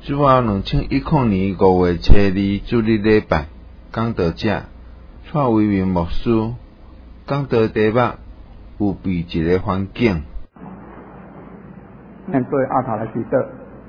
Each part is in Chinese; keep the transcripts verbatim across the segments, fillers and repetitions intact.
主后两千一零年五月初二主日礼拜，讲道者蔡维明牧师讲道题目有比一个环境。 面对阿头来祈祷，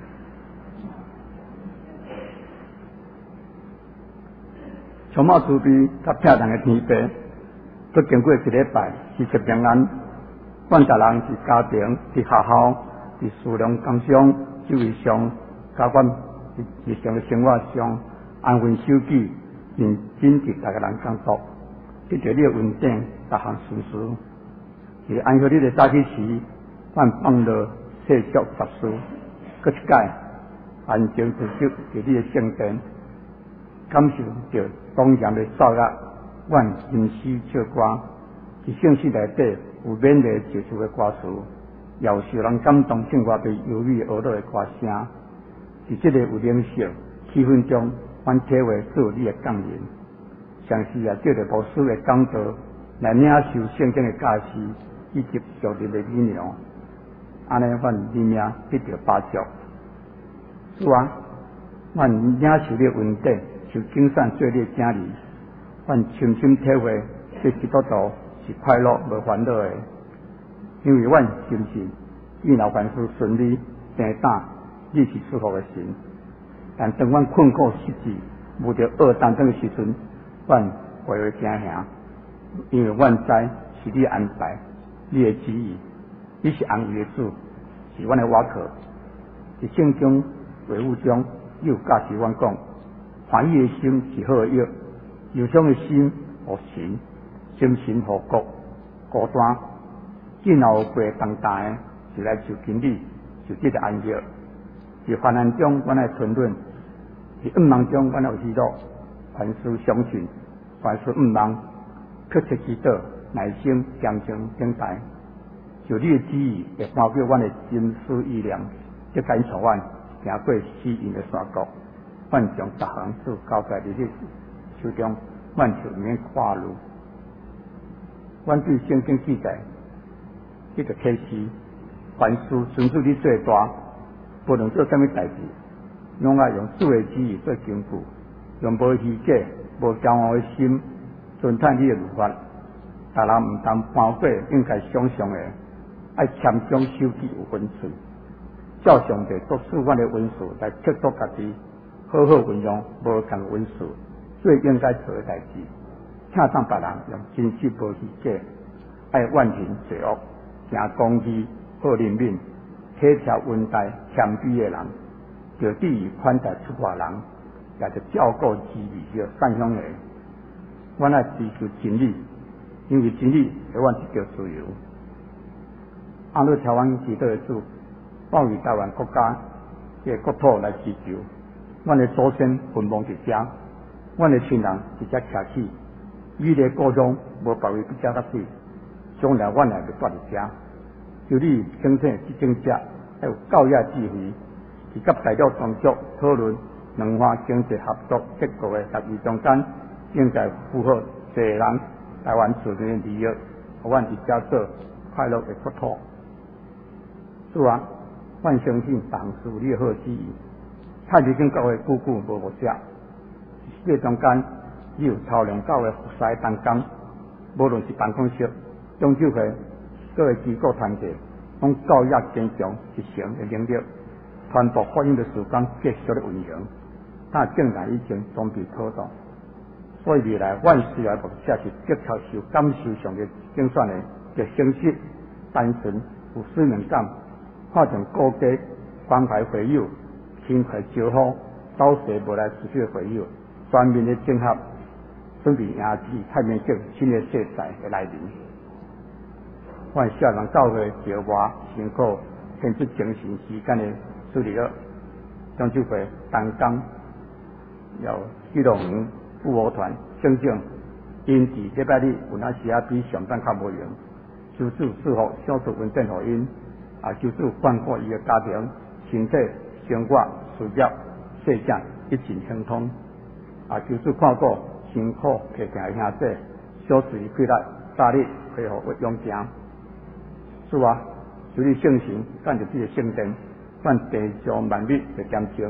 充满慈悲甲疼痛的天父，都经过一礼拜，是七平安。阮逐人伫家庭、伫学校、伫思量工商、就业上，甲阮伫日常的生活上，安分守己，认真伫逐个人工作，得到你的稳定，逐项顺遂。伫安息日的早起时，阮放落世俗法师，搁一届安静自守伫你的圣殿，感受着庄严的噪乐，阮吟诗唱歌，伫圣诗内底有勉励救赎的歌词，也有受人感动生活被忧郁娱乐的歌声。伫这个有灵性气氛中，阮体会做你的降临，详细也借着牧师的讲道来领受圣经的教示以及属灵的理念。安尼，阮里命得到把助。是啊，阮领受你的稳定，受经善做你的正理。阮深深体会，这基督徒是快乐无烦恼的，因为阮深信，遇到凡事顺利、平淡，你是赐福的神。但当阮困苦失志、无着恶当中的时阵，阮会会惊吓，因为阮知是你安排，你的旨意。你是安慰的主，是阮的瓦靠。伫圣经话语中，有教示阮讲，欢喜的心是好的药，忧伤的心互神，心神互国。孤单，今后过重担的，是来受经历，受这个安息。伫患难中，阮来吞忍；伫暗梦中，阮有喜乐。凡事相信，凡事毋忘，确切祈祷，耐心虔诚等待。就你的旨意，会翻过阮的心思意念，即间带阮行过死荫的山谷。阮将逐项事交在你的手中，阮就免跨路。阮对圣经记载，这个启示，凡事顺主你做大，无论做啥物代志，拢爱用主的旨意做根据，用无虚假、无骄傲的心，遵探你的律法。逐人毋当翻过应该想象的。爱谦恭守己有分寸，照上帝督使阮的文事来测度家己，好好运用无同文事，做应该做的代志，请当别人用真实无虚假，爱万行罪恶，行公义，好怜悯，体贴温带谦卑的人，就对于款待出外人，也就照顾机理的善良的。阮爱追求真理，因为真理给阮一条自由。安乐朝阮祈祷的主，保佑台湾国家嘅国土来祈求，阮的祖先坟墓伫遮，阮的亲人伫遮徛起，你的故乡无别位比遮较水，将来阮也要住伫遮。就你生产执政者，还有教育智慧，是甲代表当局讨论两岸经济合作结构的协议中间，应该符合侪人台湾自身的利益，互阮伫遮做快乐的国土。是啊，阮相信凡事你的好旨意。太平间教会久久无落写，这中间只有超量教会服侍同工，无论是办公室、中酒会各个机构团体，拢教育坚强一成的能力，传播福音的时间继续的运行。但正来以前总被妥当，所以未来阮需要牧者是接受受感受上的精选的，就诚实、单纯、有使命感。看重顾家、关怀会友、亲快招呼、早时无来持续的会友，全面的整合，准备迎接太平间新的世代的来临。阮少人教会招外辛苦，献出精神时间的处理了，中秋会单工有基隆园妇幼团正正，因伫礼拜日有那时啊比上班较无用，求主赐福小组稳定互因。啊！求主眷顾伊个家庭、身体、生活、事业、世界一尽亨通。啊！求主看顾辛苦疲倦的兄弟，小事快乐，早日恢复勇强。是啊，求你圣神，干着这个圣殿，咱地上万物的坚强，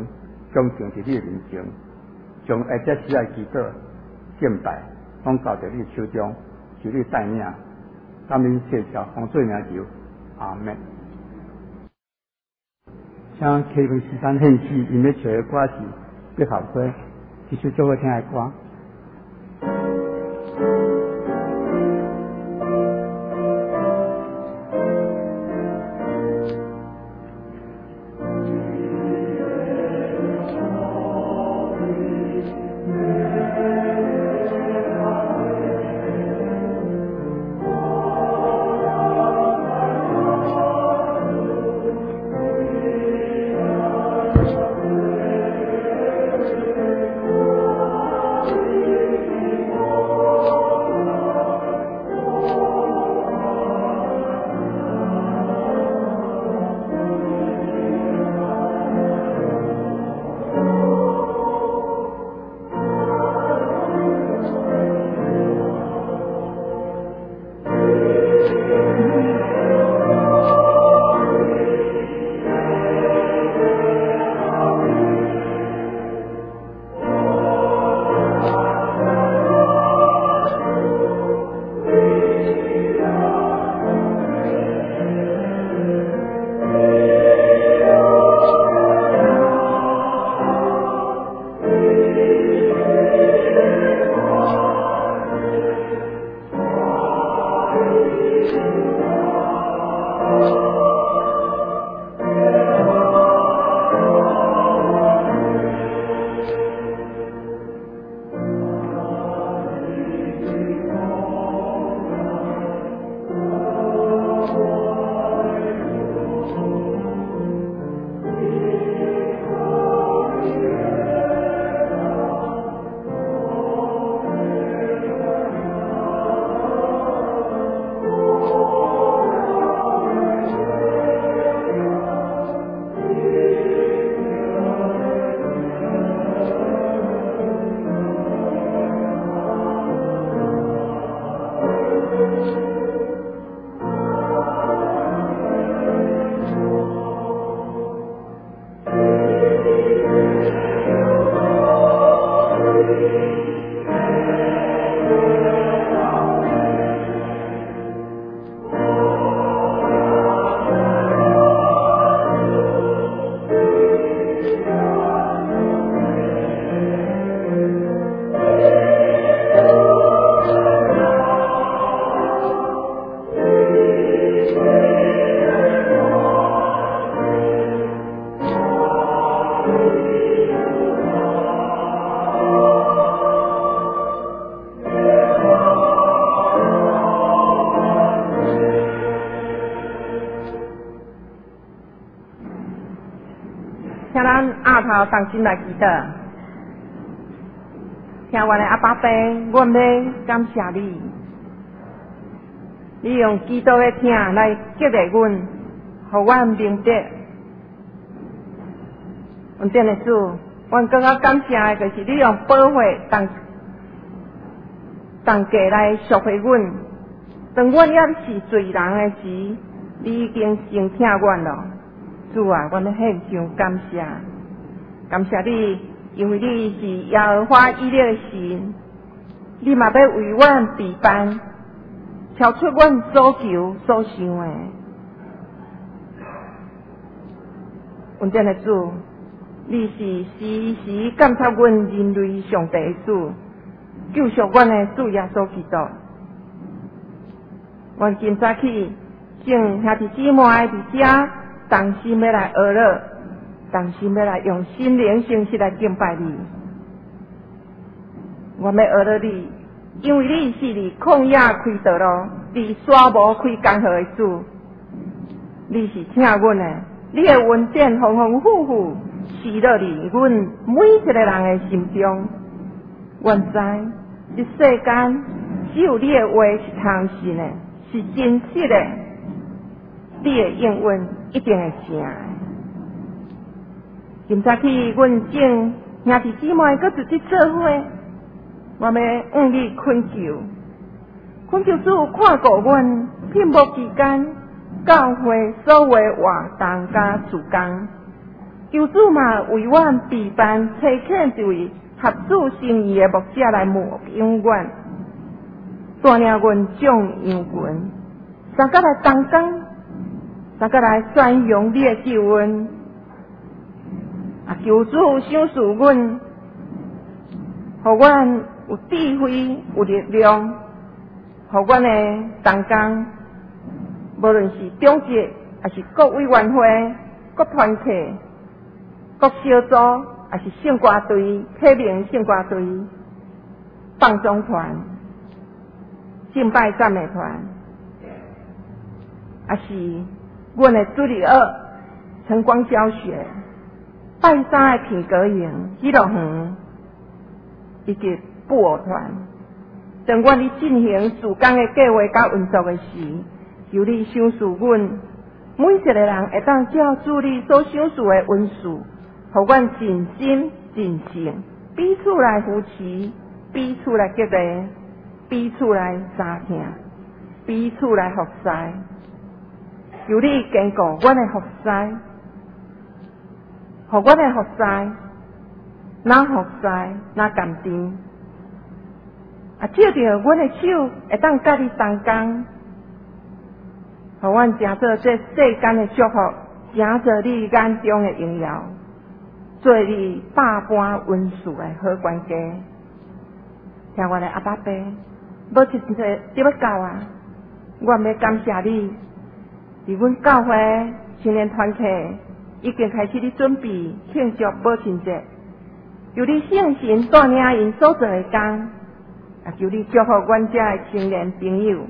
将定伫你面前，将下只时来祈祷、敬拜，拢交在你手中，由你带领。感恩谢谢奉主名求，阿门。请启明时间献诗，因要找的歌是必合歌，一首最好听的歌。 请咱额头同心来祈祷，听阮的阿爸爸，阮要感谢你，你用基督的听来激励阮，互阮明白。阮真的主，阮更加感谢的就是你用保护同同家来赎回阮。当阮也是罪人的时，你已经先听阮了。主啊，阮要献上感谢，感谢你，因为你是耶和华以色列的神，你嘛要为阮备办，超出阮所求所想的。阮真的主，你是时时监察阮人类上帝的主，救赎阮的主耶稣基督。阮今早起，请兄弟姊妹伫遮。同心要来学乐，同心要来用心灵诚实来敬拜你。我要学乐你，因为你是伫旷野开道路，伫沙漠开江河的主。你是请阮的，你的恩典丰丰富富，是落伫阮每一个人的心中。阮知，这世间只有你的话是通信的，是真实的。你的应允一定会成。今早起，阮请兄弟姊妹搁一起做伙，我要向你恳求，恳求主看顾阮屏幕期间教会所有活动甲事工， 求主嘛为阮备办差遣一位合主心意的牧者来牧养阮，带领阮种羊群，三甲来同工，三甲来宣扬你的救恩。啊，求主赏赐阮，互阮有智慧、有力量，互阮的同工，无论是中职，还是各委员会、各团体、各小组，还是圣歌队、启明圣歌队、放纵团、敬拜赞美团，还是阮的主日学、晨光教学、拜三的品格营、喜乐园，以及布偶团，当阮伫进行事工的计划甲运作的时，求你赏赐阮每一个人会当照主你所赏赐的恩赐，互阮尽心尽性，彼此来扶持，彼此来激励，彼此来相听，彼此来服侍。求你坚固阮的服侍，互阮的服侍，哪服侍哪甘甜。啊，借着阮的手会当甲你同工，互阮成做这世间的祝福，成做你眼中的荣耀，做你百般恩赐的好管家。听阮的阿爸爸，要一个就要到啊！阮要感谢你，伫阮教会青年团体已经开始咧准备庆祝母亲节，求你圣神带领因所做的工，啊，求你祝福阮遮的青年朋友。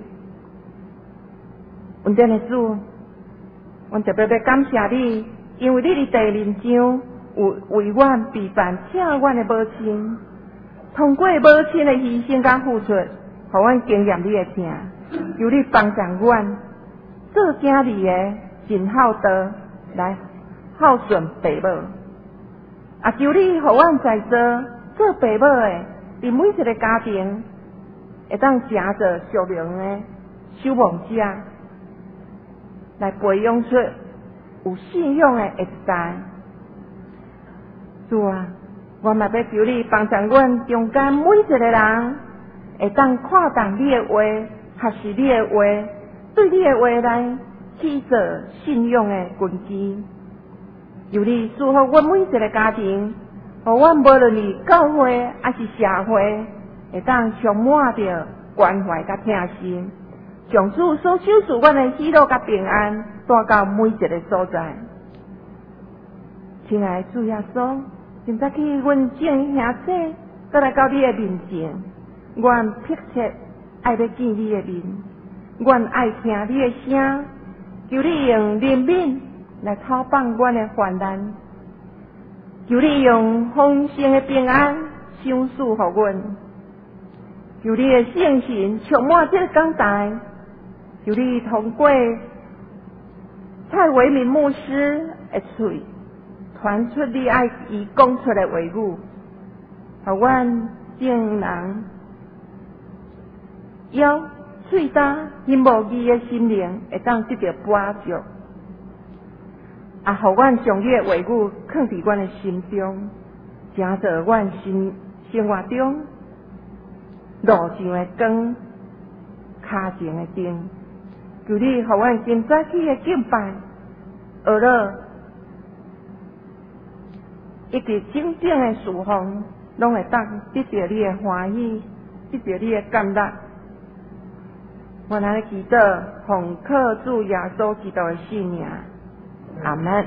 恩典的主，阮特别要感谢你，因为你伫第二章有为阮备办请阮的母亲，通过母亲的牺牲甲付出，互阮经验你的疼，求你帮助阮做囝儿的尽孝道来孝顺爸母，啊，求你互阮在座做爸母的，伫每一个家庭会当成做属灵的守望者，来培养出有信仰的下一代。主啊，我嘛要求你帮助阮中间每一个人，会当看重你的话，学习你的话，对你的话来起做信仰的根基。求你祝福阮每一个家庭，互阮无论是教会还是社会，会当充满着关怀甲疼心，将主所赏赐阮的喜乐甲平安带到每一个所在。亲爱的主耶稣，今早起阮众兄弟，再来到你的面前，阮迫切爱要见你的面，阮爱听你的声，求你用怜悯来透放阮的患难，求你用丰盛的平安赏赐予阮，求你的圣神充满这个讲台，求你通过蔡维民牧师的嘴传出你爱伊讲出的话语，互阮众人腰喙焦因无义的心灵会当得到帮助，啊，互阮将你的话语放伫阮的心中，成做阮生生活中路上的光，脚前的灯。求你互阮今早起的敬拜、学乐，一直真正的侍奉，拢会当得到你的欢喜，得到你的感动。我来祈祷，奉靠主耶稣基督的圣名，阿门。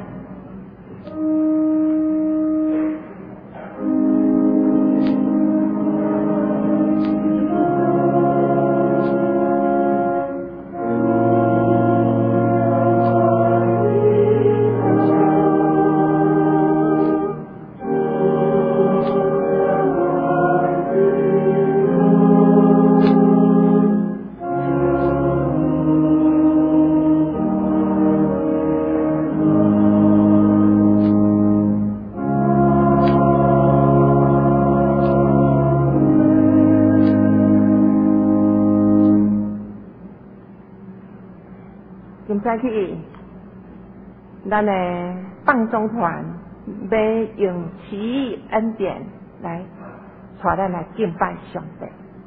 今早起，咱的放纵团要用奇异恩典来带咱来敬拜上帝。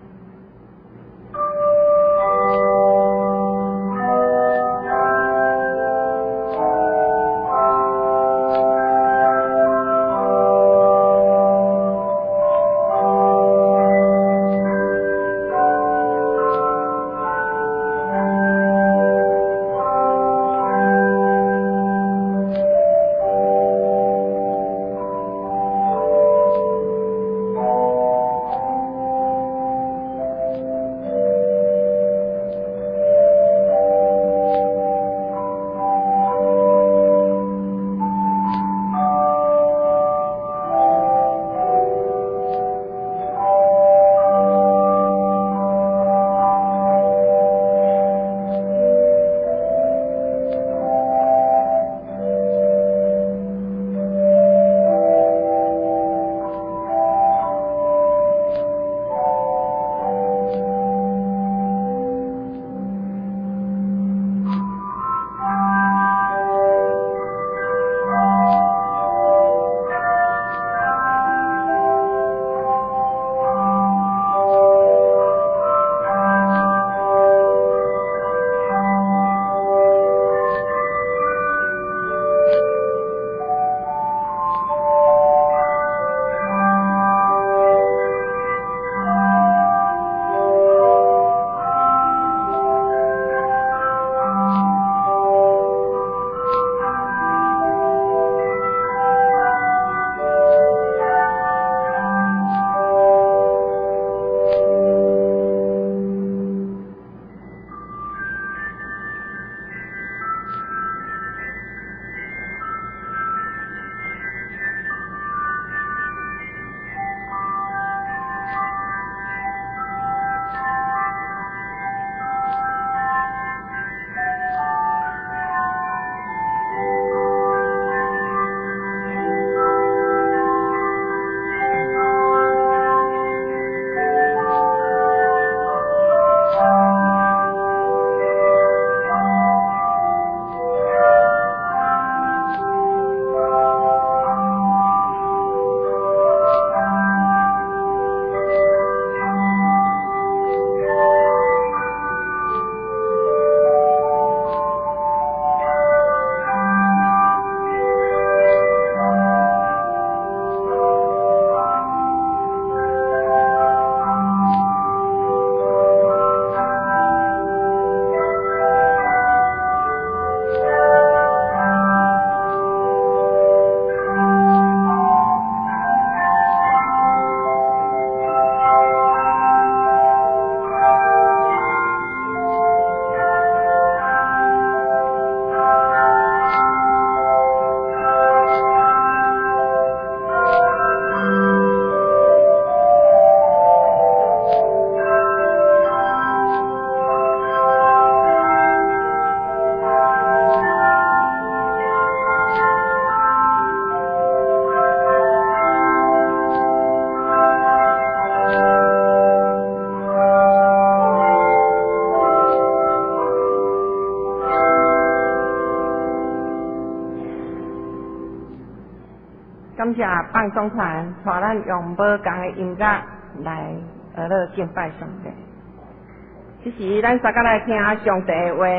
感谢放送团带咱用无同的音乐来学乐敬拜上帝。这时咱三个来听上帝的话。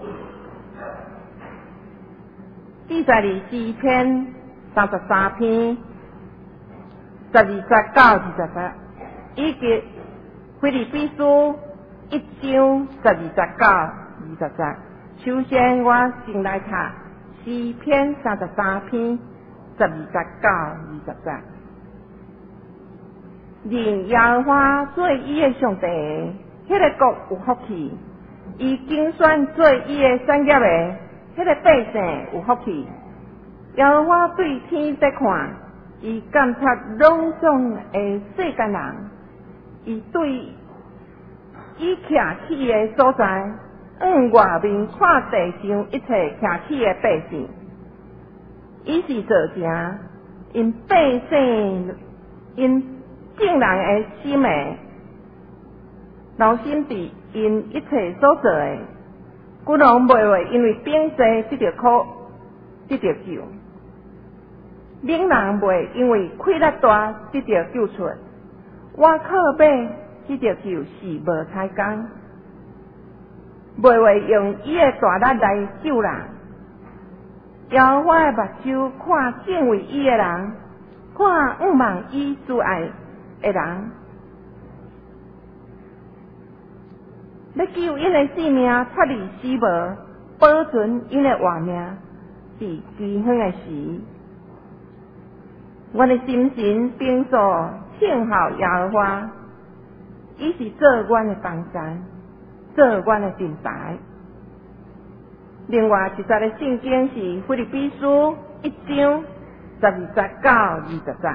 记载里诗篇三十三篇十二节到二十节，以及腓立比书一章十二节到二十节。首先我先来读诗篇三十三篇十二节到二十节。认耶和华做伊的上帝，迄个国有福气；伊竞选做伊的产业的，迄个百姓有福气。耶和华对天在看，伊监察拢总的世间人，伊对伊徛起的所在，向外面看地上一切徛起的百姓。伊是做正，因百姓因正人的心的，留心伫因一切所做的，古人袂会因为摒世得到苦，得到救。 闽人袂因为气力大得到救出，我靠马得到就是无彩工，袂会用伊的大力来救人。摇我的目睭看敬畏伊的人，看毋望伊阻碍的人，要救因的性命脱离死亡，保存因的活命，伫饥荒的时，我的心神平素庆号耶和华，伊是做阮的帮山，做阮的盾牌。另外一节的圣经是腓立比书一章十二节到二十节。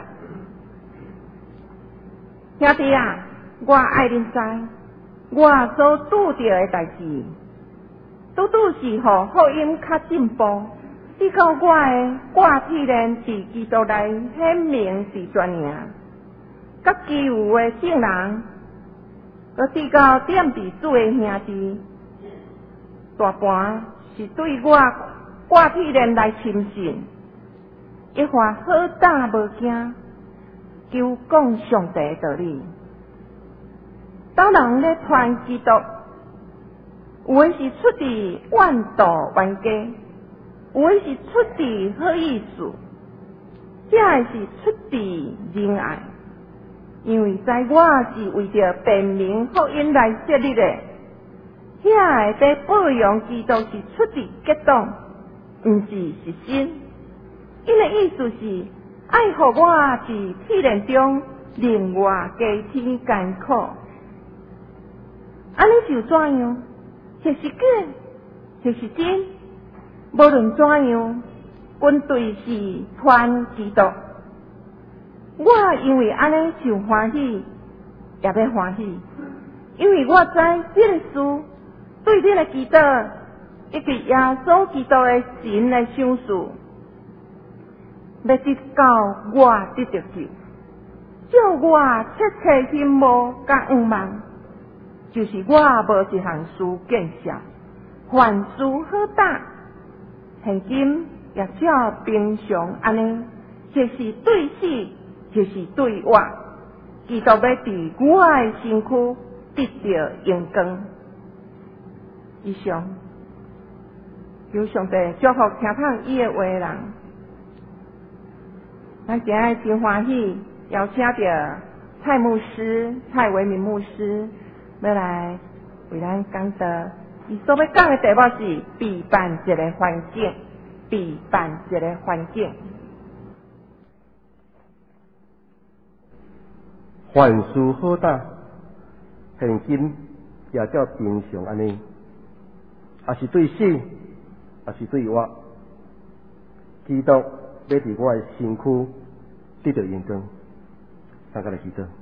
兄弟啊，我爱恁知，我所拄到的代志，拄拄是互福音较进步，直到我的挂体人伫基督内显明是全名，甲其余的圣人，搁直到点伫主的兄弟，大半是对我挂体人来亲信，一发好胆无惊，求讲上帝的道理。当人咧传基督，有的是出自万道冤家，有的是出自好意思，这的是出自仁爱。因为在我是为着辨明福音来设立的，遐个要保养基督是出自激动，毋是实心。因的意思是爱互我伫体验中令我加添艰苦。安尼就怎样？这是假，这是真。无论怎样，军队是传基督。我因为安尼就欢喜，也要欢喜，因为我知这个事对这个基督以及耶稣基督的神的赏赐，要直到我得到救，叫我切切心无甲毋望，就是我无一项事见效，凡事好打，现今也照平常安尼，就是对死，就是对活，基督要伫我的身躯得到荣光。以上，求上帝祝福听通伊的话的人。咱今日真欢喜，邀请到蔡牧师、蔡维民牧师，要来为咱讲道。伊所要讲的题目是备办一个环境，备办一个环境。 凡事好打，现今也照平常安尼，也是对死，也是对活。基督要伫我的身躯得到荣光，大家来祈祷。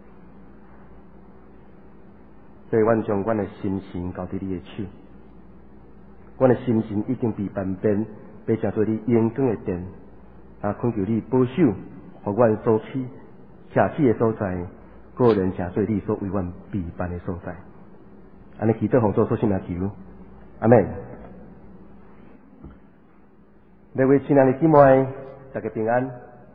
所以，阮将阮的心神交伫你的手，阮的心神已经被万变，变成做你荣光的殿。啊，恳求你保守，互阮所去徛起的所在，个人成做你所为阮备办的所在。安尼祈祷奉主所信来求，阿门。各位亲爱的姊妹，大家平安。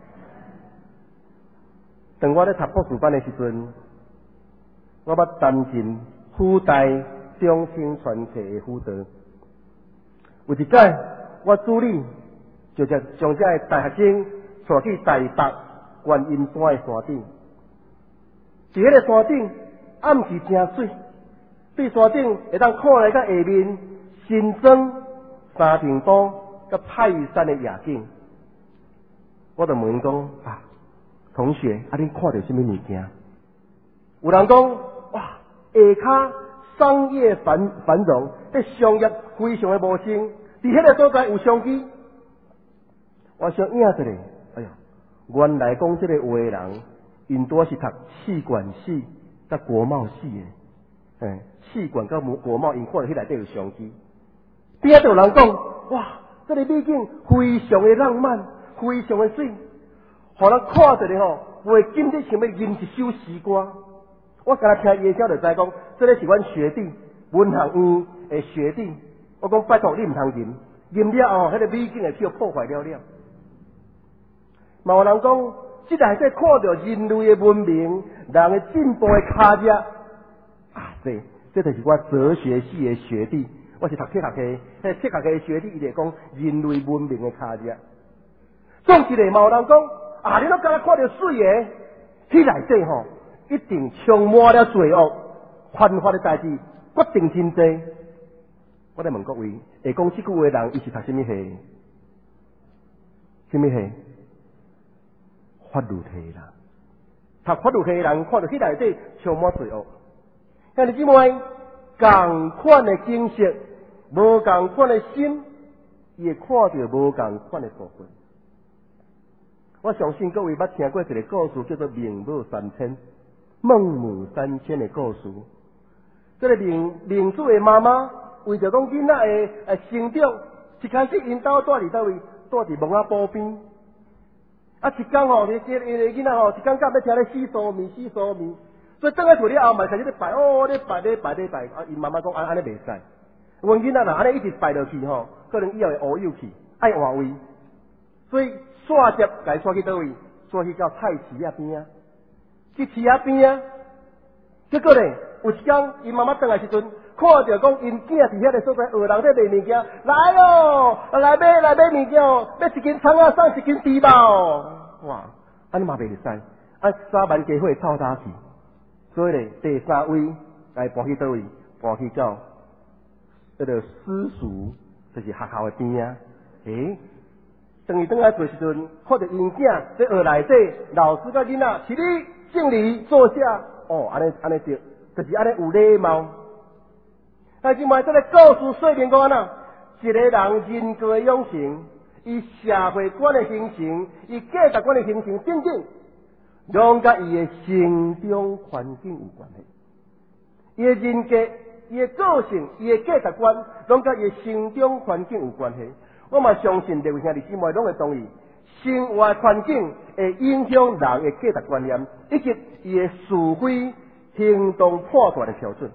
当我咧读博士班的时阵，我捌担任附带中兴传奇的辅导。有一届，我助理就将将这个大学生带去台北观音山的山顶。伫迄个山顶，暗时真水，对山顶会当看来到下面新庄、三重岛、甲泰山的夜景。我就问讲啊，同学，啊，恁看到什么物件？有人讲，哇，下骹商业繁繁荣，这商业非常的茂盛，伫迄个所在有商机。我想影一下，哎呀，原来讲这个话的人，因多是读气管系、甲国贸系的，诶，气管甲国贸，因看到迄内底有商机。边仔有人讲，哇，这个美景非常的浪漫，非常的水，互人看着咧吼，袂禁得想要吟一首诗歌。我刚才听伊的声就知讲，这个是阮学弟，文学院的学弟。我讲拜托你唔通吟，吟了后，迄个美景会被破坏了了。 嘛有人讲，即内底看到人类的文明、人的进步的脚迹啊，这这就是我哲学系的学弟，我是读科学系，迄科学系的学弟，伊就讲人类文明的脚迹。总之咧，嘛有人讲啊，你都敢若看到水的，迄内底吼一定充满了罪恶、犯法的代志，决定真多。我来问各位，会讲这句话的人，伊是读什么系？什么系？法律系啦。读法律系的人，看到迄内底充满罪恶。兄弟姊妹，同款的景色，无同款的心，伊会看到无同款的部分。我相信各位捌听过一个故事，叫做《孟母三迁》。孟母三迁的故事，这个孟孟子的妈妈为着讲囡仔的呃成长，一开始因兜住伫倒位，住伫孟仔埔边。啊，一天吼，你这个囡仔吼，一天到要听咧洗素面，洗素面，所以等下厝里后嘛开始咧拜，哦，咧拜咧拜咧拜，啊，因妈妈讲安安尼袂使，阮囡仔若安尼一直拜落去吼，可能以后会乌有去，爱换位，所以煞接该煞去倒位，煞去到菜市仔边啊。去市仔边啊，结果咧，有一天，因妈妈回来时阵，看到讲因囝伫遐个所在学人在卖物件，来哦，来买来买物件哦，要一斤葱啊，送一斤猪肉，哇，安尼嘛袂使，啊三万家伙臭打去，所以咧第三位来搬去倒位，搬去到迄个私塾，就是学校的边啊，诶。等伊转来做时阵，看到因囝在学内底，老师甲囡仔起立敬礼坐下，哦，安尼安尼对，就是安尼有礼貌。但是嘛，这个故事说明讲呐，一个人人格的养成，伊社会观的形成，伊价值观的形成等等，拢甲伊的成长环境有关系。伊的人格、伊的个性、伊的价值观，拢甲伊的成长环境有关系。我嘛相信，各位兄弟姊妹拢会同意，生活环境会影响人的价值观念，以及伊的是非、行动判断的标准。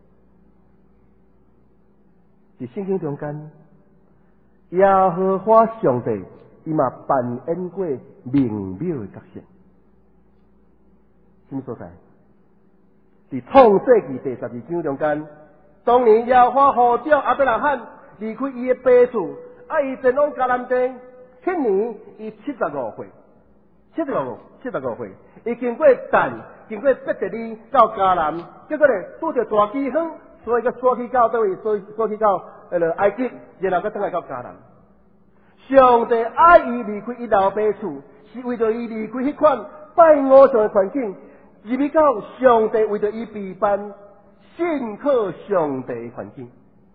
在圣经中间，耶和华上帝伊嘛扮演过明妙的角色。什么所在？在创世纪第十二章中间，当年耶和华呼召亚伯拉罕离开伊的爸厝。啊！伊前往迦南地，迄年伊七十五岁，七十五，七十五岁，伊经过但，经过伯特利到迦南，结果咧拄着大饥荒，所以佮锁去到倒位，所以锁去到迄个埃及，然后佮转来到迦南。上帝爱伊离开伊老爸厝，是为着伊离开迄款拜偶像的环境，入去到上帝为着伊备办信靠上帝的环境。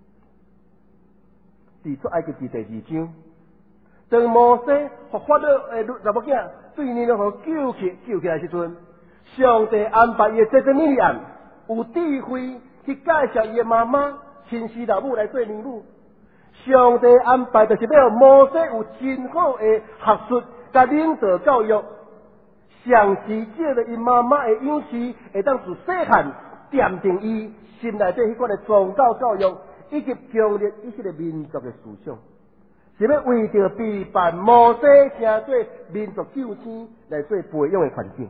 伫出埃及记第二章，当摩西和法老诶查某囝对尼罗河救起救起来时阵，上帝安排伊诶这个米利暗有智慧去介绍伊诶妈妈亲生老母来做尼母。上帝安排就是要摩西有真好诶学术甲领导教育，上时借着伊妈妈诶勇气，会当自细汉奠定伊心内底迄款诶宗教教育。以及强烈伊迄个民族的思想，是要为着备办摩西成做民族救星来做培养的环境。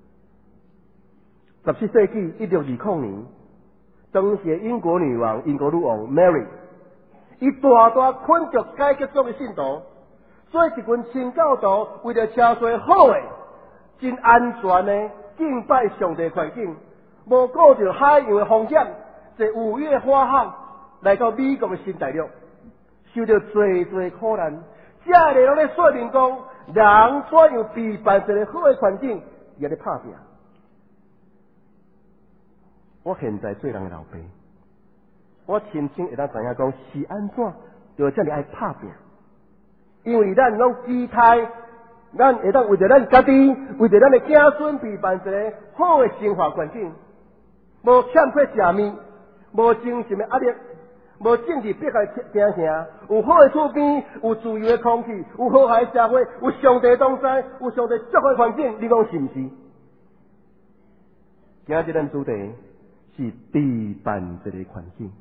十七世纪一六二零年，当时的英国女王英国女王 Mary， 伊大大困着改革宗的信徒，所以一群清教徒为了车做好的、真安全的敬拜上帝环境，无顾着海洋的风险，坐五月花号。来到美国的新大陆，受到最最苦难，这个拢咧说明讲，人怎样备办一个好的环境，也咧拍拼。我现在做人的老爸，我深深会当知影讲是安怎，就这样爱拍拼，因为咱拢期待，咱会当为着咱家己，为着咱的子孙备办一个好的生活环境，无欠缺食物，无精神的压力。无政治迫害城城，有好的厝边，有自由的空气，有和谐的社会，有上帝同在，有上帝祝福的环境，你讲是毋是？今日咱主题是备办一个环境，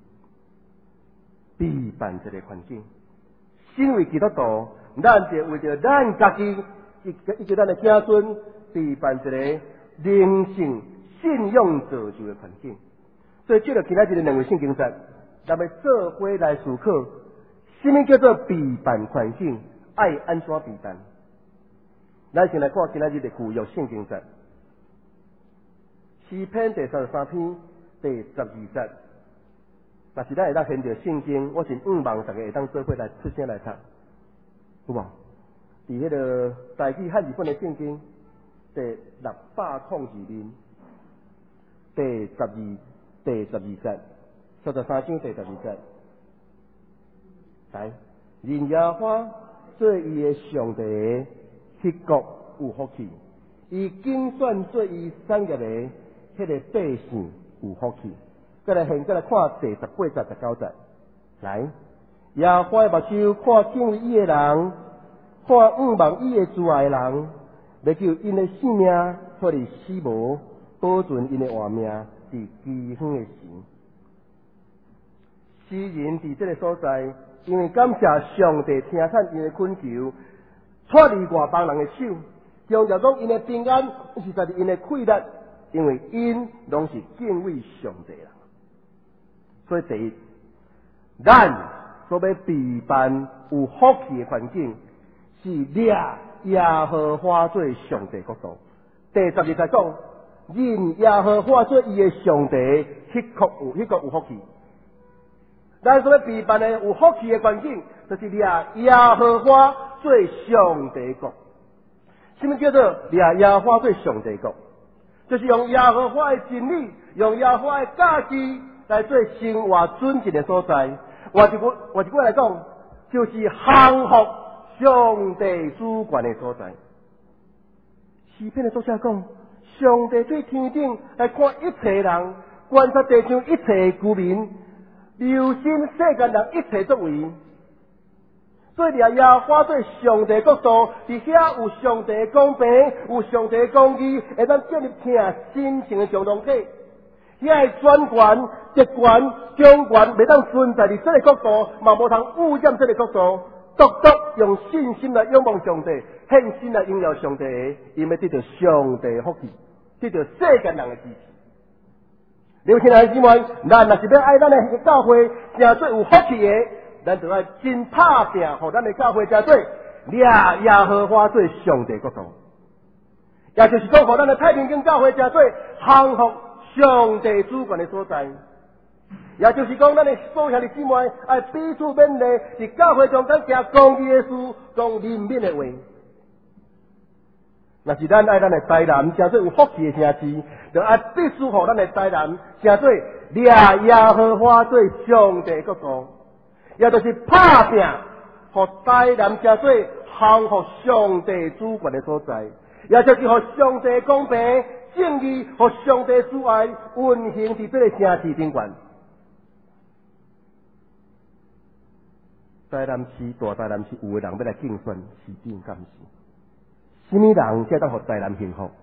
备办一个环境。身为基督徒，咱就为着咱家己伊伊叫咱的子孙置办一个灵性信用造就的环境。所以，借着今仔日的两位圣经节，咱们做伙来思考，什么叫做备办环境？爱安怎备办？咱先来看今仔日的旧约圣经节，诗篇第三十三篇第十二节。若是咱会当牵着圣经，我真盼望大家会当做伙来出声来读，有无？伫迄个大记汉字本的圣经第六百空二面第十二第十二节，三十三章第十二节，来，人耶花做伊的上帝，迄国有福气；伊竞选做伊产业的，迄个百姓有福气。再来，现在来看第十八节、十九节，来，耶花的目睭看敬畏伊的人。看仰望伊的慈爱的人，要叫因的性命脱离死亡，保存因的活命伫饥荒的时。诗人伫这个所在，因为感谢上帝听产因的恳求，脱离外邦人的手，强调讲因的平安是在因的快乐，因为因拢是敬畏上帝啦。所以第一，咱所要备办有福气的环境。是掠耶和华做上帝国度。第十二节讲，认耶和华做伊的上帝，迄国有迄国有福气。咱所要备办的有福气的环境，就是掠耶和华做上帝国。什么叫做掠耶和华做上帝国？就是用耶和华的真理，用耶和华的价值来做生活准进的所在。换一句换一句话来讲，就是幸福。上帝主权的所在，诗篇的作者讲，上帝对天顶来看一切人，观察地上一切居民，留心世间人一切作为。所以，也也花对上帝国度，伫遐有上帝的公平，有上帝的公义，会当建立听真诚的共同体。遐的专权、职权、强权，袂当存在伫这个国度，嘛无通污染这个国度。独独用信心来仰望上帝，献心来荣耀上帝，因要得到上帝的福气，得到世间人的支持。你有亲爱的姊妹，咱若是要爱咱的教会，诚做有福气的，咱就要真拍拼，互咱的教会诚做掠耶和华做上帝国度。也就是讲，互咱的太平间教会诚做幸福上帝主权的所在。也就是讲，咱的所兄弟姊妹爱彼此勉励，伫教会中间行公义的事，讲人民的话。若是咱爱咱的台南，诚做有福气的城市，就爱必须互咱的台南诚做掠耶和华做上帝国度，也就是拍拼，互台南诚做幸福上帝主权的所在，也就是互上帝公平正义，互上帝慈爱运行伫这个城市顶端。台南市大台南市有的人要来竞选市长，敢是？什么人才当互台南幸福？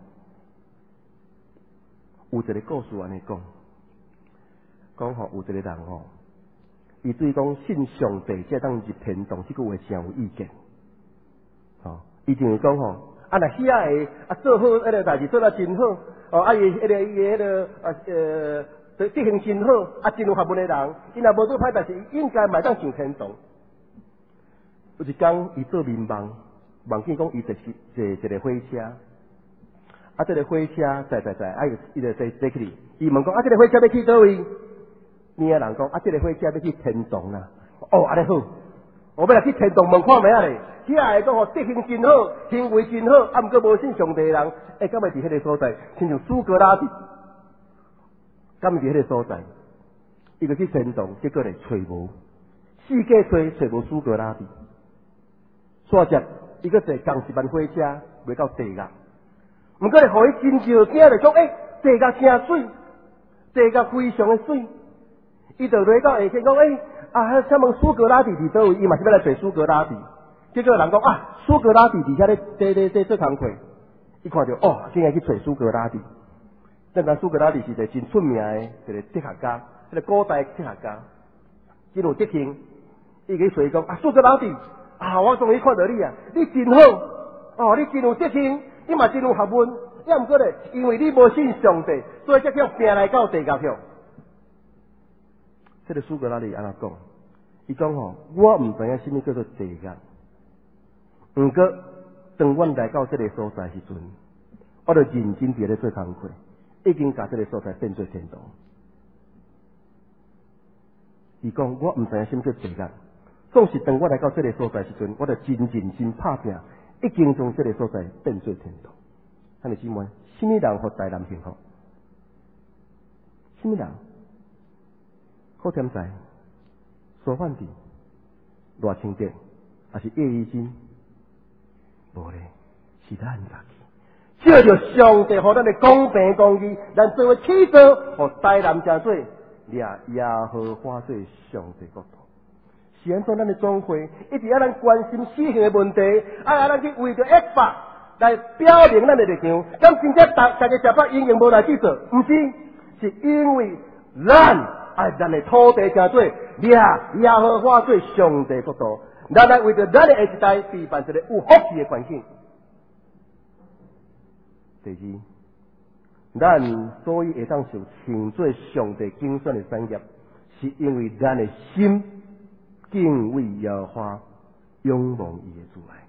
有一个故事安尼讲，讲吼有一个人吼，伊对讲信上帝才当入天堂，这句话诚有意见。吼，伊就会讲吼，啊若遐个啊做好迄个代志做得真好，哦啊伊迄个伊迄个啊呃，德行真好，啊真有学问的人，伊若无做歹代志，应该嘛当上天堂。有一天，伊做民望，望见讲伊坐坐一个火车，啊，这个火车载载载，啊，伊就坐坐去。伊问讲啊，这个火车要去倒位？边个人讲啊，这个火车要去天堂啦。哦，安尼好，我要来去天堂问看觅啊咧。遐个讲吼，德行真好，行为真好，啊，毋过无信上帝的人，哎，敢会伫迄个所在，亲像苏格拉底，敢会伫迄个所在，伊就去天堂，结果咧找无，四界找找无苏格拉底。煞接，伊个坐共一班火车，袂到地角。毋过咧，互伊真少惊咧，讲诶，地角真水，地角非常的水。伊就落到下去讲诶，啊，请问苏格拉底伫倒位？伊嘛是要来坐苏格拉底。结果人讲啊，苏格拉底伫遐咧坐坐坐做工课。伊看到哦，竟然去找苏格拉底。但讲苏格拉底是一个真出名的一个哲学家，一个古代哲学家，真有德行。伊去找伊讲啊，苏格拉底。啊！我终于看到你啊！你真好， 哦，你真有德行，你嘛真有学问，也毋过咧，因为你无信上帝，所以才叫拼来到地狱去。这个苏格拉底安怎讲？伊讲吼，我毋知影什么叫做地狱，毋过当阮来到这个所在时阵，我就认真伫咧做工课，已经把这个所在变做天堂。伊讲我毋知影什么叫地狱，总是当我来到这个所在时阵，我就真认真拍拼，已经将这个所在变做天堂。兄弟姊妹，什么人互台南幸福？什么人？好天才、苏焕智、赖清德，还是叶宜津？无咧，是咱家己。借着上帝互咱的公平公义，咱作为起做，互台南正做，掠耶和华做上帝国度。是安怎？咱的总会一直要咱关心死刑的问题，啊，咱去为着一法来表明咱的立场。咁真正大大家食饱，因用无来去做，唔是，是因为咱。爱咱的土地正做，掠耶和华做上帝国度，咱来为着咱的下一代示范一个有福气的环境。第二，咱所以会当受称做上帝竞选的产业，是因为咱的心敬畏耶和华，仰望伊的主来。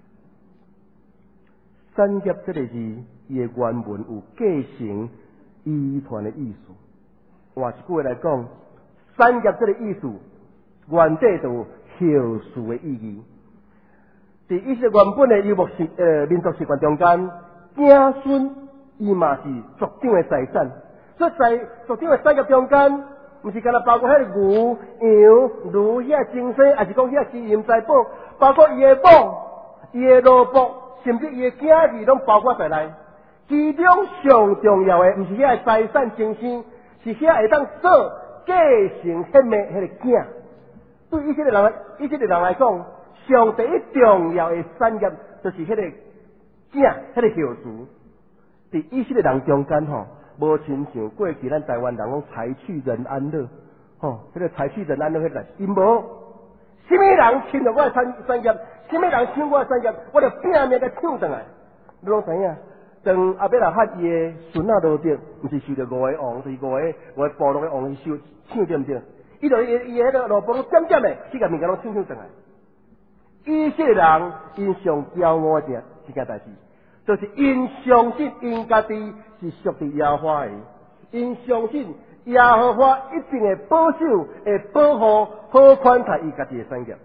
产业这个字，伊的原文有继承、遗传的意思。换一句话来讲，产业这个意思，原底就有后事的意义。在一些原本的游牧习呃民族习惯中间，子孙伊嘛是族长的财产。所以在族长的产业中间，毋是干那包括迄个牛、羊、驴遐精细，还是讲遐金银财宝，包括伊的某、伊的萝卜，甚至伊的囝儿，拢包括在内。其中上重要的，毋是遐财产精生，是遐会当做继承血脉迄个囝。对伊这个人，伊这个人来讲，上第一重要的产业就是迄个囝，迄个后事。伫伊这个人中间吼，无亲像过去咱台湾人讲财去人安乐，吼，迄个财去人安乐迄个，因无，什么人侵入我的产产业，什么人抢我的产业，我就拼命甲抢转来。你拢知影？当阿伯来发伊的孙仔落地，毋是受着五个王，就是五个五个部落的王去收抢对毋对？伊就伊伊迄个萝卜点点的，去甲物件拢抢抢转来。以色列人因上骄傲的一件代志，就是因相信因家己是属于耶和华的，因相信耶和华一定会保守、会保护、好款待伊家己的产业。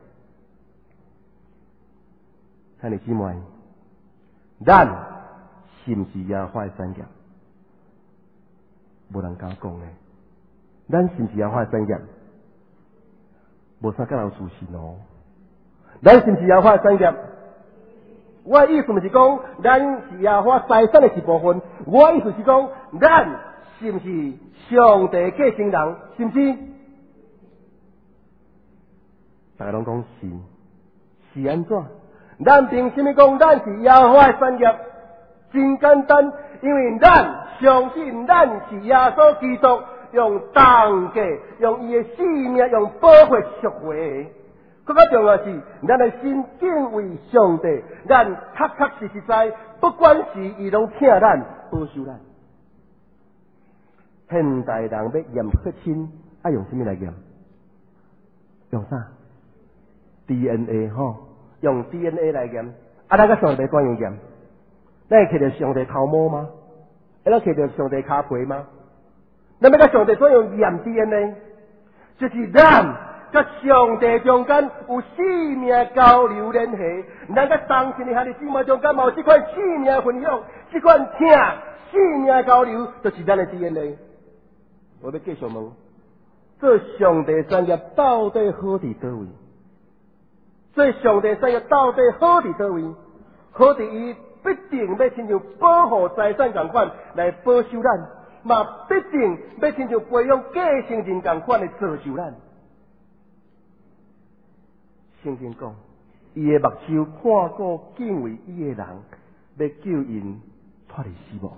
兄弟姊妹，咱是毋是耶和华的产业？无人敢讲呢。咱是毋是耶和华的产业？无啥敢有自信哦。咱是毋是耶和华的产业？我的意思毋是讲咱是耶和华财产的一部分，我的意思是讲咱是毋是上帝继承人？是毋是？大家拢讲是，是安怎？咱凭什么讲咱是耶和华的产业？真简单，因为咱相信咱是耶稣基督用重价、用伊的性命、用宝血赎回的。更加重要是，咱的心敬畏上帝，咱确确实实在，不管是伊拢听咱，保守咱。现代人要验血亲，爱用什么来验？用啥 ？D N A 吼，用 D N A 来验。啊，咱个上帝怎样验？咱会摕到上帝头毛吗？会咱摕到上帝骹皮吗？咱要甲上帝怎样验 D N A？ 就是咱。甲上帝中间有生命交流联系，咱甲当前的兄弟姊妹中间嘛有这款生命分享，这款听生命交流，就是咱的 D N A。我要继续问，做上帝产业到底好伫倒位？做上帝产业到底好伫倒位？好伫伊必定要亲像保护财产同款来保守咱，嘛必定要亲像培养继承人同款来造就咱。圣经讲，伊的目睭看过敬畏伊的人，要救因脱离死亡。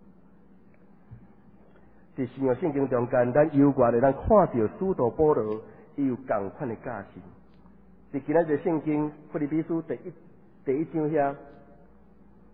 在新约圣经中间，咱犹原的咱看到使徒保罗，伊有同款的价值。在今仔日圣经腓立比书第一第一章遐，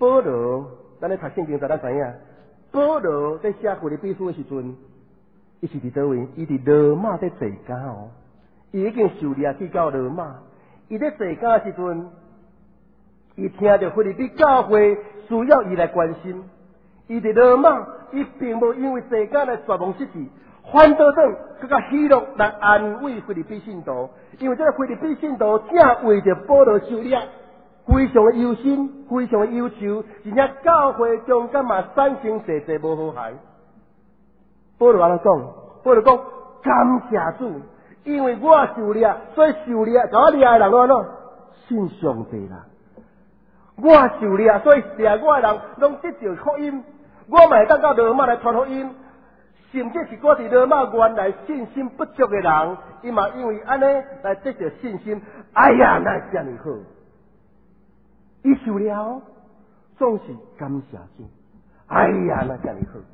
保罗，咱咧读圣经，咱知影，保罗在写腓立比书的时阵，伊是伫倒位？伊伫罗马在坐监哦，伊已经受掠去到罗马。伊在坐监的时阵，伊听到腓立比教会需要伊来关心。伊伫罗马，伊并无因为坐监来绝望失志，反倒转更加喜乐来安慰腓立比信徒，因为这个腓立比信徒正为着保罗受掠。非常的忧心，非常的忧愁，而且教会中间嘛产生济济无和谐。保罗安怎讲？保罗讲感谢主，因为我受掠，所以受掠，甲我掠的人拢安怎？信上帝啦。我受掠，所以掠我的人拢得到福音。我嘛会当到罗马来传福音，甚至是我伫罗马原来信心不足的人，伊嘛因为安尼来得到信心。哎呀，那遮尔好！伊受了，总是感谢主。哎呀，那遮尔好！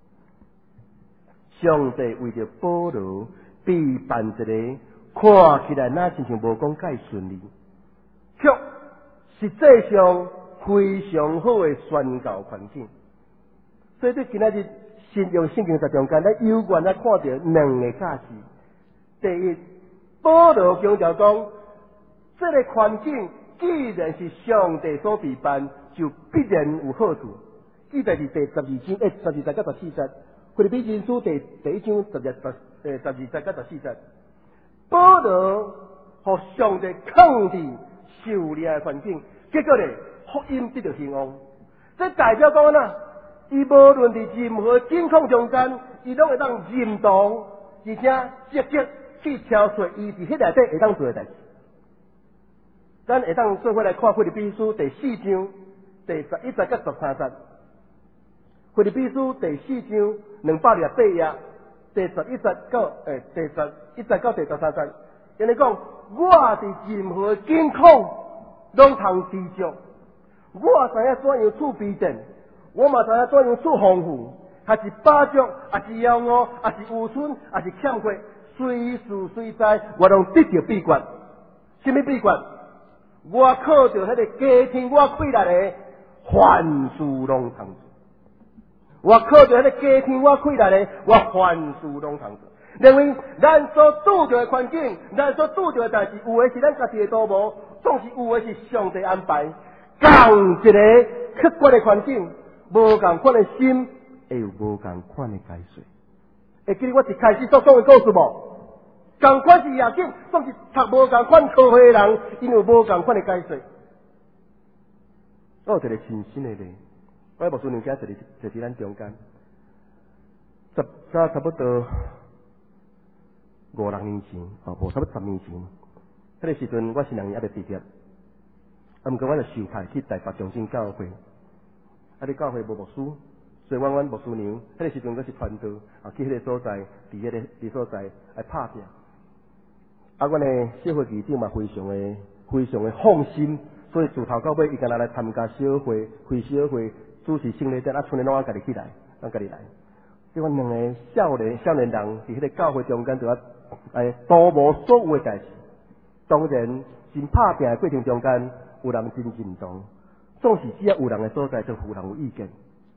上帝为着保罗备办一个看起来那亲像无讲介顺利，却实际上非常好的宣教环境。所以对今仔日新用圣经在中间，咱有缘来看到两个价值。第一，保罗强调讲，这个环境既然是上帝所备办，就必然有好处。记得是第十二章，诶，十二节到十四节，腓立比前书第第一章十日十诶十二节到十四节，保罗和上帝抗拒受掠的环境，结果咧福音得到兴旺。这代表讲呐，伊无论伫任何境况中间，伊拢会当认同，而且积极去挑选伊伫迄内底会当做的代志。咱会当做伙来看腓立比书第四章第十一节到十三节。腓立比书第四章两百二十八页第十一节到诶第十一节到第十三节，因为讲我伫任何境况拢通持续，我知影怎样处避震，我嘛知影怎样处丰富，还是饱足，还是枵饿，还是有剩，还是欠缺，随时随在我拢得到秘诀。什么秘诀？我靠着迄个加添我气力的凡事拢通做。我靠着迄个加添我气力的，我凡事拢通做。认为咱所拄着的环境，咱所拄着的代志，有的是咱家己的多无，总是有的是上帝安排。同一个客观的环境，无共款的心，会有无共款的解说。会记得我一开始所讲的故事无？同款是亚紧，总是读无共款科学的人，因为无共款的解说。我有一个亲身的例，我喺牧师娘家坐伫坐伫咱中间，十差差不多五六年前，哦，无差不多十年前，迄个时阵我是两年还未毕业，啊，毋过我就受派去台北中心教会，啊，伫教会无牧师，所以阮阮牧师娘，迄个时阵我是传道，啊，去迄个所在，伫迄个伫所在来拍拼。啊，阮的社会局长嘛，非常的非常的放心，所以自头到尾，伊敢若来参加小会、开小会、主持圣礼典，啊，剩的拢我家己起来，咱家己来。即阮两个少年少年人伫迄个教会中间，就啊，哎，多无所有的代志。当然，真拍拼的过程中间，有人真认同，总是只要有人的所在，就有人有意见。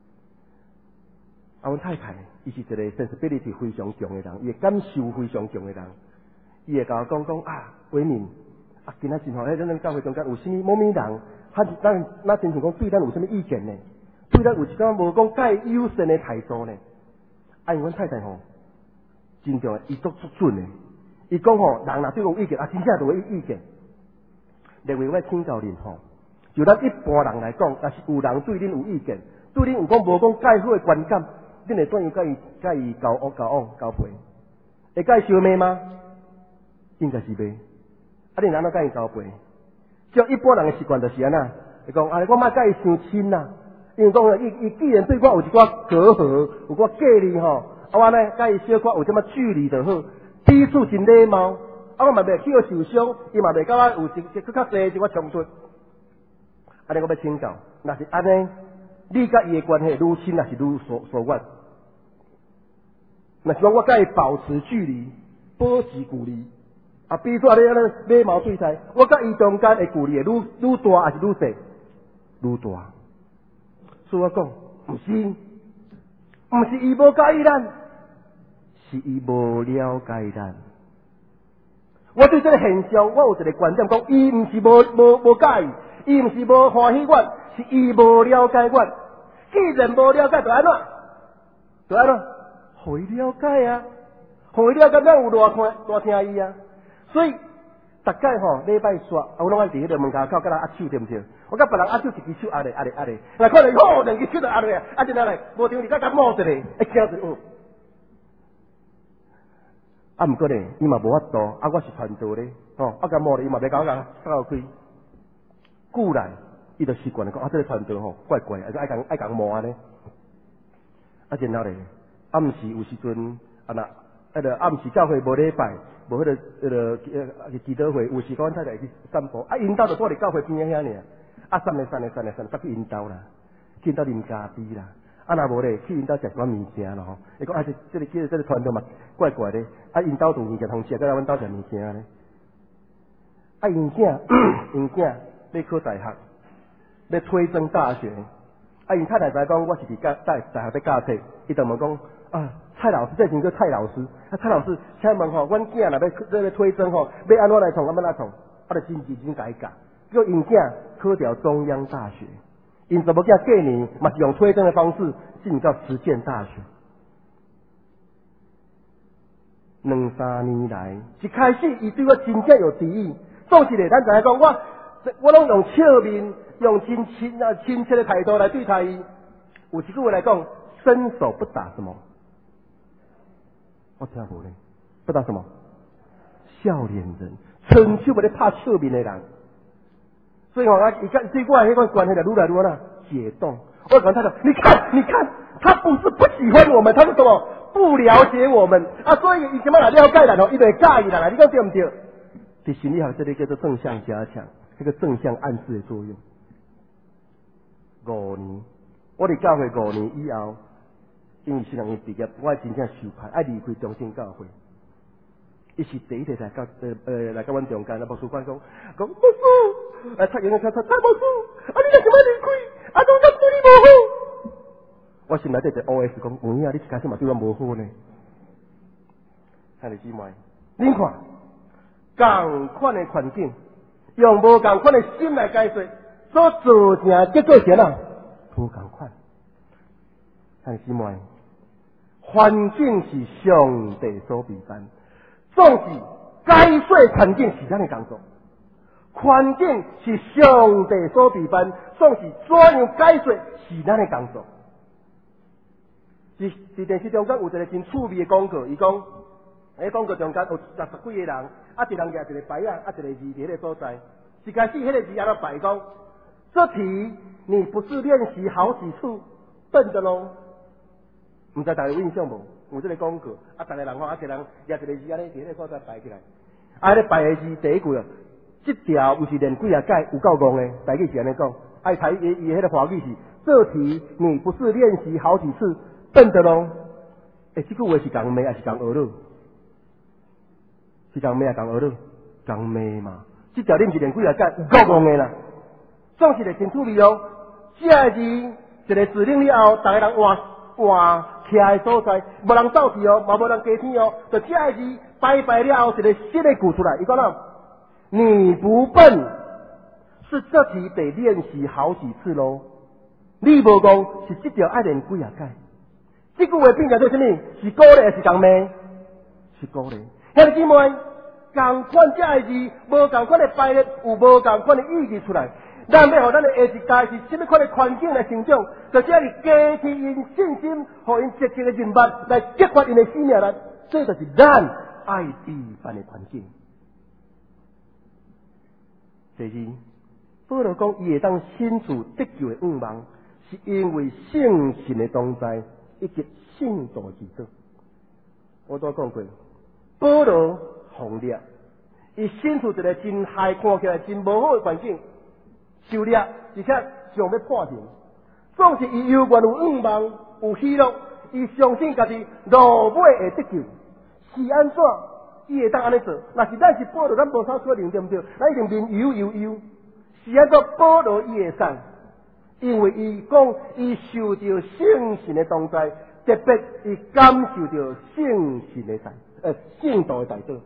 啊，阮太太，伊是一个 sensibility 非常强的人，伊感受非常强的人。伊会甲我讲讲啊，伟民啊，今仔真好，迄咱教会中间有啥物某物人，他咱那真像讲对咱有啥物意见呢？对咱有一种无讲介友善的态度呢？啊，因阮太太吼，真正伊足足准的。伊讲吼，人若对我有意见，啊，真正就有意见。认为我请教恁吼，就咱一般人来讲，若是有人对恁有意见，对恁有讲无讲介好的观感，恁会怎样甲伊甲伊交恶交往交配？会甲伊相骂吗？应该是袂，啊！你哪能甲伊交配？照一般人的习惯就是安那，会讲啊，我莫甲伊相亲啦，因为讲伊伊既然对我有一寡隔阂，有寡隔离吼，啊，我呢甲伊小可有这么距离就好，彼此真礼貌，啊，我嘛袂去互受伤，伊嘛袂甲我有一更较侪一寡冲突。安尼我要请教，若是安尼，你甲伊的关系愈亲，还是愈疏疏远？若是讲我甲伊保持距离，保持距离。啊，比如说安尼安尼礼貌对待，我甲伊中间的距离会愈愈大还是愈细？愈大。 所以我讲，毋是，毋是伊无介意咱，是伊无了解咱。我对这个现象，我有一个观点，讲伊毋是无无无介意，伊毋是无欢喜我，是伊无了解我。既然无了解，就安怎？就安怎？互伊了解啊，互伊了解，咱有偌看偌听伊啊。所以，逐摆吼礼拜煞，啊，我拢爱伫迄个门口口，甲人握手对毋对？我甲别人握手，一支手压咧压咧压咧，来看咧，吼，两支手就压咧，啊，真来来，无张你甲甲摸一个，会惊一嗯。啊，毋过咧，伊嘛无法度，啊，我是传道咧，吼，啊，甲摸咧，伊嘛袂甲我甲甲开。久来，伊就习惯咧讲，啊，这个传道吼怪怪，啊，爱讲爱讲摸安尼。啊，然后咧，暗时有时阵，啊那，迄个暗时教会无礼拜，无迄个迄个呃祈祷会，有时讲太太去散步，啊，因兜就住伫教会边仔遐尔，啊，散咧散咧散咧散，搭去因兜啦，去因兜啉咖啡啦。啊，若无咧，去因兜食寡物件咯吼。伊讲啊，这这个这个这个传道嘛，怪怪咧。啊，因兜有物件通食，再来阮兜食物件咧。啊，因囝，因囝要考大学，要推甄大学。啊，因太太知讲，我是伫教大大学要教册，伊就问讲啊，蔡老师，这阵叫蔡老师。啊，蔡老师，请问吼，阮囝若要这个推甄吼，要安怎来创，安怎来创？啊，就真认真甲伊教。叫因囝考掉中央大学。因查某囝过年嘛是用推甄的方式进到实践大学。两三年来，一开始伊对我真正有敌意。总是咧，咱知影讲我，我拢用笑面，用真亲啊亲切的态度来对待伊。有一句话来讲，伸手不打什么？我听无咧，不打什么？笑脸人，伸手不咧拍笑面的人。所以我啊，伊跟对我迄个关系就愈来愈哪解冻。我讲他说，你看，你看，他不是不喜欢我们，他是什么？不了解我们啊！所以伊怎么来了解咱哦？伊就会介意咱啦。你讲对唔对？在心理学这里叫做正向加强，这个正向暗示的作用。五年，我哋教会五年以后，因为新人伊毕业，我真正受派，爱离开中心教会。伊是第一个来到呃呃来到阮中间，啊牧师官讲，讲牧师，啊蔡英蔡蔡蔡牧师，啊你为什么离开？啊讲我对你无好。我心内底就 O S 讲，有影你一开始嘛对我无好呢。兄弟姊妹，恁看，同款的环境，用无同款的心来解说，所造成结果是哪？无同款。兄弟姊妹，环境是上帝所备办。总是解说环境是咱的工作，环境是上帝所备办，总是怎样解说是咱的工作。伫伫电视中间有一个真趣味的广告，伊讲，迄广告中间有六十几个人，啊，一人举一个牌啊，啊，一个字伫迄个所在。一开始迄个字安怎摆讲，这题你不是练习好几次笨的咯？唔知大家有印象无？有这个广告，啊，逐个人吼，啊，一个人举一个字安尼，伫迄个所在摆起来。啊，迄个摆的字第一句啊，这条又是练几啊届，有够戆的。台语是安尼讲，啊，台伊伊迄个华语是，这题你不是练习好几次笨的咯？诶、欸，这句话是讲骂还是讲学了？是讲骂还是讲学了？讲骂嘛。这条恁是练几啊届，有够戆的啦。总是个真趣味哦。这个字一个指令了后，逐个人换换。徛的所在，无人走去哦，嘛无人加天哦，就这个字摆摆了后，一个新的句出来，伊讲啦，你不笨，是这题得练习好几次咯。你无讲是这条爱练几啊届，这句话变成做什么？是鼓励还是讲骂？是鼓励。兄弟姊妹，同款这个字，无同款的摆列，有无同款的意义出来。咱要互咱的下一代是什么款的环境来成长，就只是加添因信心，互因积极的人脉来激发因的生命力，这就是咱爱备办的环境。第二，保罗讲伊会当身处得救的愿望，是因为圣神的同在以及圣道之道。我都讲过，保罗红烈，伊身处一个真害看起来真无好的环境。受力，而且想要破形，总是伊犹原有愿望，有喜乐，伊相信家己落尾会得救。是安怎？伊会当安尼做？若是咱是保罗，咱无啥可能对不对？咱一定面忧忧忧。是安怎？保罗伊会使， 因为伊讲伊受到圣神的同在，特别伊感受到圣神的在呃圣道的在道。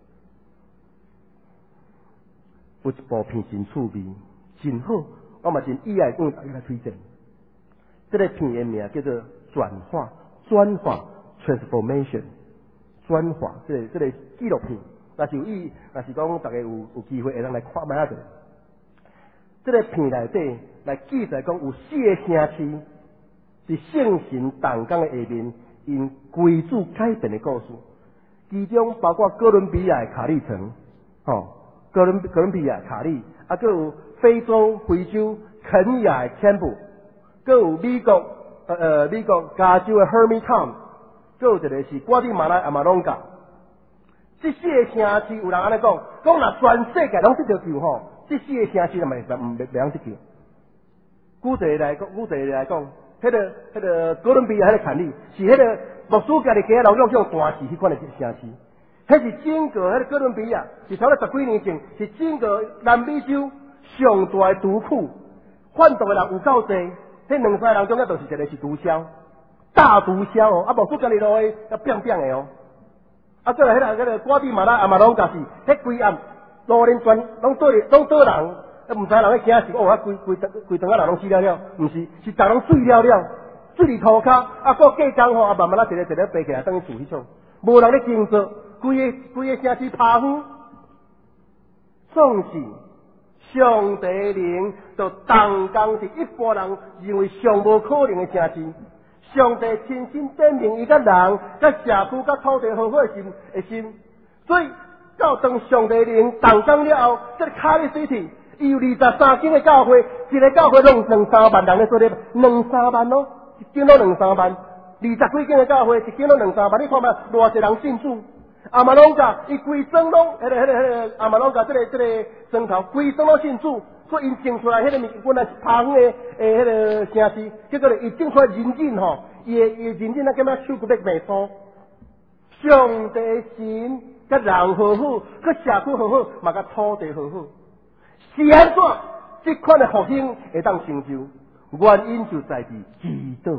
有一部片真趣味，真好，我嘛真意外用大家来推荐。这个片的名叫做转化，转化 （transformation）， 转化。这个这个纪录片，那是有意，那是讲大家有有机会会当来看卖下的。这个片内底来记载讲有四个城市是圣神动工的下面，因归主改变的故事，其中包括哥伦比亚的卡利城，吼、哦，哥伦哥伦比亚卡利，啊，还有非洲非洲肯亚的堪布，还有美国呃呃美国加州的 Hermantown， 还有一个是瓜地马拉阿马隆加。这四个城市有人安尼讲，讲若全世界拢这条球吼。这四个城市就袂袂袂袂晓去叫。古地来讲，古地来讲，迄、那个迄、那个哥伦比亚迄个坎利是迄个牧师家己家老用种大市迄款的城市，迄是整个迄个哥伦比亚是差不多十几年前是整个南美洲上大的毒库，贩毒的人有够多，迄两三个人中间就是一个是毒枭，大毒枭哦，啊牧师家己落去要变变的哦，啊再来迄个迄个瓜地马拉阿马隆加是迄规暗。路人全拢倒拢倒人，啊，毋知人咧惊是哦，啊规规规顿啊人拢死了了，毋是是逐人水了了，水里涂骹，啊，过过工吼，啊慢慢啊一个一个爬起来，等于厝迄种，无人咧经做，规个规个城市趴昏，总是上帝灵就动工是一般人认为上无可能的城市，上帝亲身点明伊甲人、甲社区、甲土地和好的心的心，所以。到当上帝灵动工了后，这个卡利水体，伊有二十三间的教会，一个教会拢两三万人咧做咧，两三万咯，一间拢两三万，二十几间的教会，一间拢两三万，你看嘛，偌济人信主。阿马隆加伊规庄拢，迄、那个迄、那个迄、那个阿马隆加这个这个庄头规庄拢信主，所以因种出来迄个物，本来是旁的诶迄个城市，结果咧伊种出来人人吼，伊诶伊人人啊，感觉手骨要袂粗，上帝神。甲人和好，甲社区和好，嘛甲土地和好，是安怎？这款的复兴会当成就，原因就在于祈祷，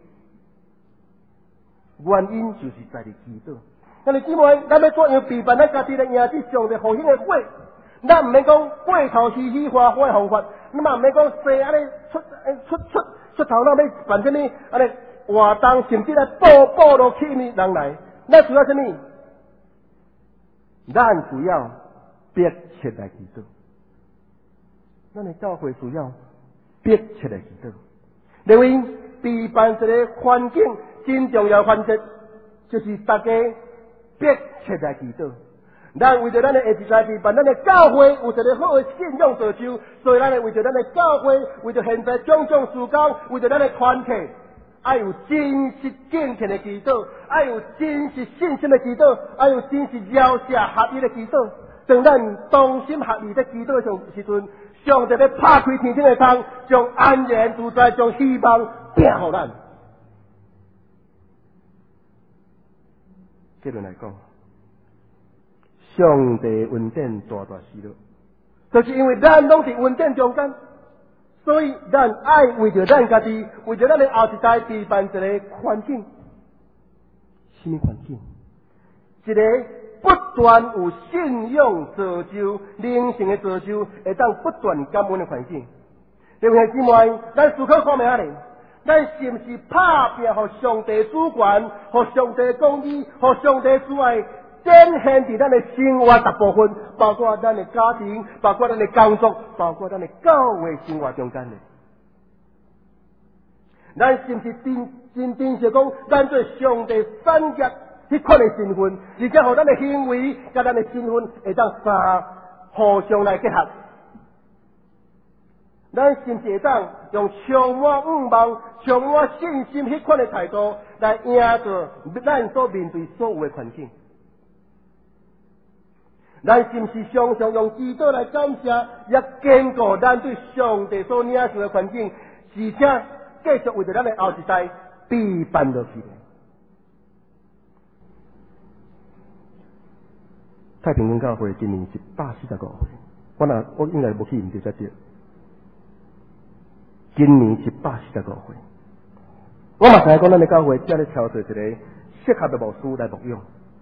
原因就是在于祈祷。咱哋姊妹，咱要怎样避免咱家己来赢这上帝复兴的火？咱唔免讲过头嘻嘻花花的方法，那么唔免讲细安尼出出出出头脑要办什么安尼活动，甚至来报报落去呢人来，咱需要什么？咱需要迫切来祈祷，咱的教会需要迫切来祈祷。因为避办一个环境真重要环节，就是大家迫切来祈祷。咱为着咱的下一代避办，咱的教会有一个好的信仰造就，所以咱为着咱的教会，为着现在种种事工，为着咱的团体。爱有真实敬虔的祈祷，爱有真实信心的祈祷，爱有真实饶舌合一的祈祷。当咱同心合意在祈祷的时阵，上帝要拍开天顶的窗，将安然自在，将希望拼给咱。结论来讲，上帝恩典大大喜乐，就是因为咱拢是恩典中间。所以，咱爱为着咱家己，为着咱的后一代，备办一个环境，什么环境？一个不断有信仰造就、灵性的造就，会当不断感恩的环境。弟兄姊妹，咱思考看觅下咧，咱是毋是拍拼，互上帝主权，互上帝公义，互上帝之爱？展现伫咱的生活大部分，包括咱的家庭，包括咱的工作，包括咱的教会生活中间的。咱是毋是真真正是讲，咱做上帝产业迄款的身份，而且互咱的行为甲咱的身份会当三互相来结合？咱是毋是会当用充满盼望、充满信心迄款的态度来赢着咱所面对所有的环境？咱是毋是常常用祈祷来感谢，也坚固咱对上帝所领受的环境，而且继续为着咱的后一代备办落去呢？太平间教会今年一百四十五岁，我若我应该无去唔对才对。 今年一百四十五岁。我嘛知影讲，咱的教会只咧挑选一个适合的牧师来牧养。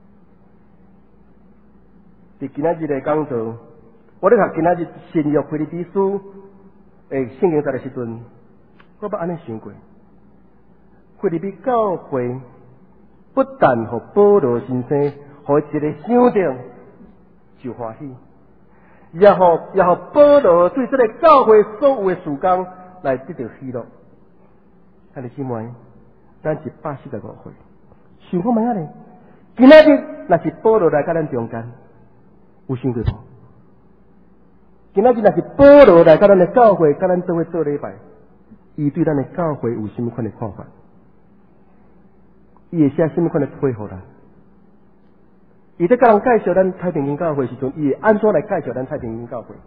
伫今仔日的讲座，我咧读今仔日新约腓立比书诶圣经节的时阵，我捌安尼想过，腓立比教会不但互保罗先生互一个想着就欢喜，也互也互保罗对这个教会所有的事工来得到喜乐。兄弟姊妹，咱一百四十五岁，想看卖啊咧？今仔日若是保罗来到咱中间，有想着无？今仔日若是保罗来到咱的教会，甲咱做伙做礼拜，伊对咱的教会有甚么款的看法？伊会写甚么款的配合咱？伊在甲人介绍咱太平间教会时阵，伊会安怎来介绍咱太平间教会？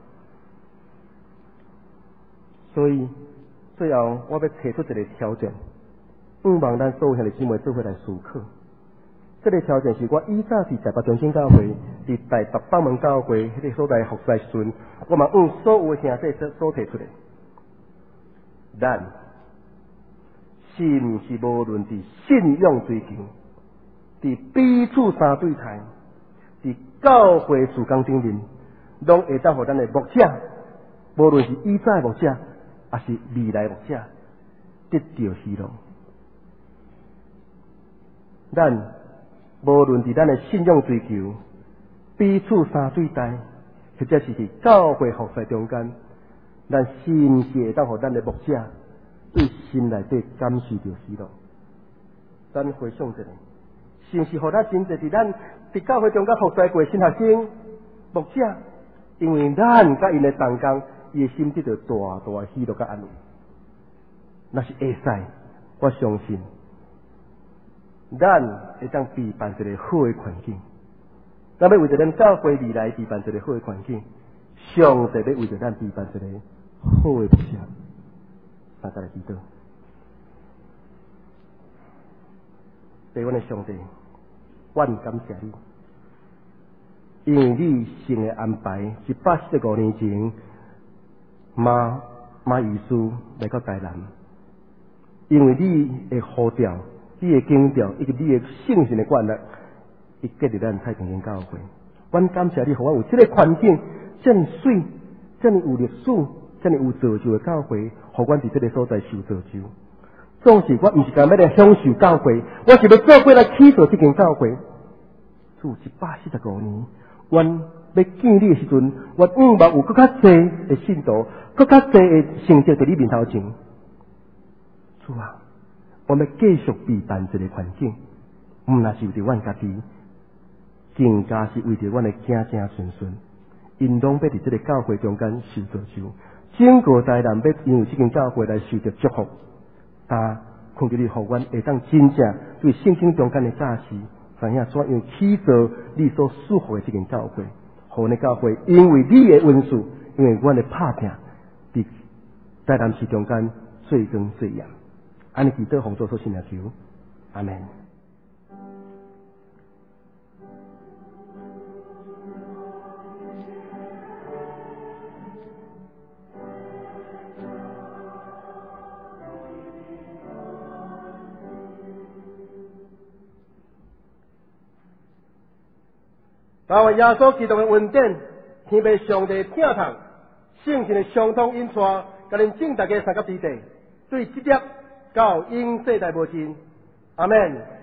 所以最后我要提出一个条件，希望咱所有兄弟姊妹做伙来思考。这个条件是我以早伫台北中心教会、伫台北北门教会迄个所在服侍时阵，我嘛用所有的兄弟所所提出来。咱是毋是无论伫信仰追求、伫彼此相对待、伫教会事工顶面，拢会当互咱的牧者，无论是以早的牧者，还是未来牧者，得到喜乐。咱无论伫咱的信仰追求、彼此相对待，或者是伫教会服侍中间，咱是毋是会当互咱的牧者对心内底感受到喜乐？咱回想一下，是毋是互咱真侪伫咱伫教会中间服侍过新学生、牧者，因为咱甲因的同工，伊的心得到大大的喜乐甲安慰。若是会使，我相信。咱会当备办一个好的环境，咱要为着咱教会未来备办一个好的环境，上帝要为着咱备办一个好的牧者。大家来祈祷，弟阮的上帝，阮感谢你，因为你神的安排一百四十五年前，马马耶稣来到台南，因为你的呼召。你的经调以及你的圣神的管力，伊结入咱太平间教会。阮感谢你，互我有这个环境，这么水，这么有历史，这么有造就的教会，互阮伫这个所在受造就。总是我毋是干要来享受教会，我是要做过来起造这间教会。做一百四十五年，阮要建立的时阵，我希望有更较侪的信徒，更较侪的成绩伫你面头前。主啊！我们继续备办这个环境，毋那是为着阮家己，更加是为着阮的子子孙孙，因拢要伫这个教会中间受造就，整个台南要因为这间教会来受到祝福。啊，恳求你，互阮会当真正对圣经中间的价值，知影怎样起造你所属乎的这间教会，互呢教会因为你的恩赐，因为阮的拍拼，伫台南市中间最光最亮。安尼祈祷奉主所信的求，阿门。但愿耶稣基督的恩典、天父上帝听堂、圣神的相通引带，甲恁正大家三角之地，对这粒到永世代无尽，阿门。